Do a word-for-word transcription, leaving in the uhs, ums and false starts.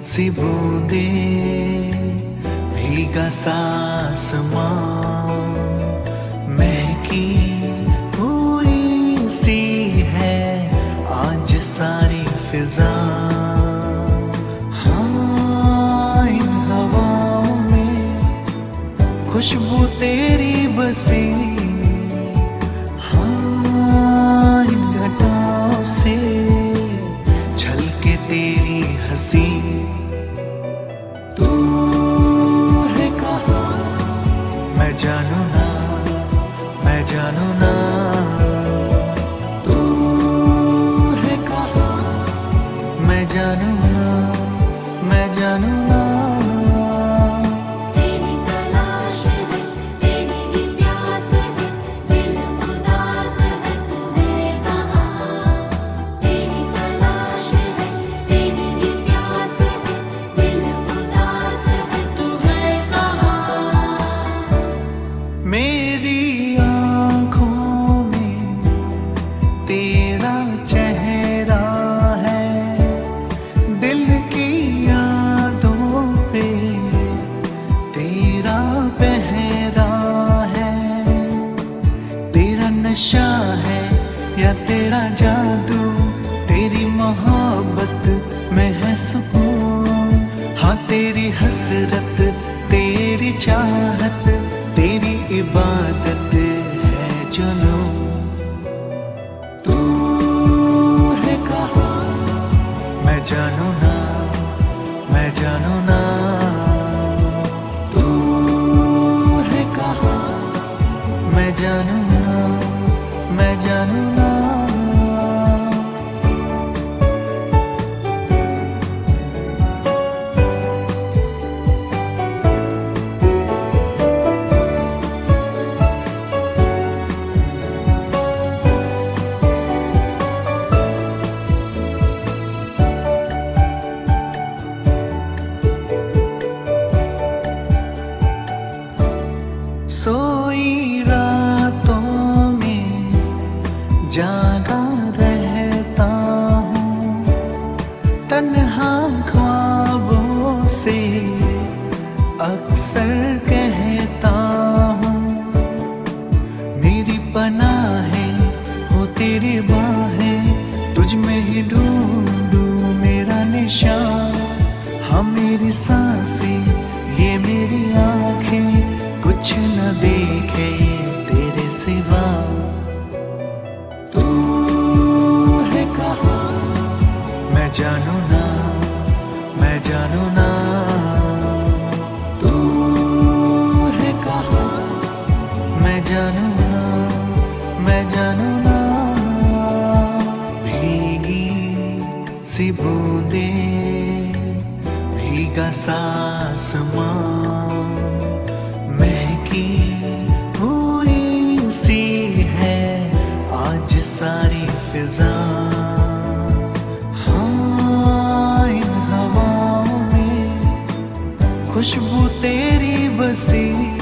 सी बूंदे भीगा सा आसमां महकी हुई सी है आज सारी फिजा। हाँ इन हवाओं में खुशबू तेरी बसी, हाँ इन घटाओं से छलके तेरी हंसी। तू है कहाँ मैं जानू ना, मैं जानू ना। तू है कहाँ मैं जानू ना, मैं जानू ना। मेरी आँखों में तेरा चेहरा है, दिल की यादों पे तेरा पहरा है। तेरा नशा है या तेरा जादू, तेरी मोहब्बत में है सुकून। हाँ तेरी हसरत तेरी चाहत तेरी इबादत है जुनून। तू है कहाँ मैं जानू ना, मैं जानू ना। तू है कहाँ मैं जानू ना, मैं जानू ना। सोई रातों में जागा रहता हूँ, तन्हा ख्वाबों से अक्सर कहता हूँ। मेरी पनाहें हो तेरी बाहें, तुझ में ही ढूंढूं मेरा निशान। हाँ मेरी सांसें ये मेरी आँखें कुछ न देखे तेरे सिवा। तू है कहाँ मैं जानू ना, मैं जानू ना। तू है कहाँ मैं जानू ना, मैं जानू ना। भीगी सी बूंदे भीगा सा आसमां हुई सी है आज सारी फिजा। हाँ इन हवाओं में खुशबू तेरी बसी।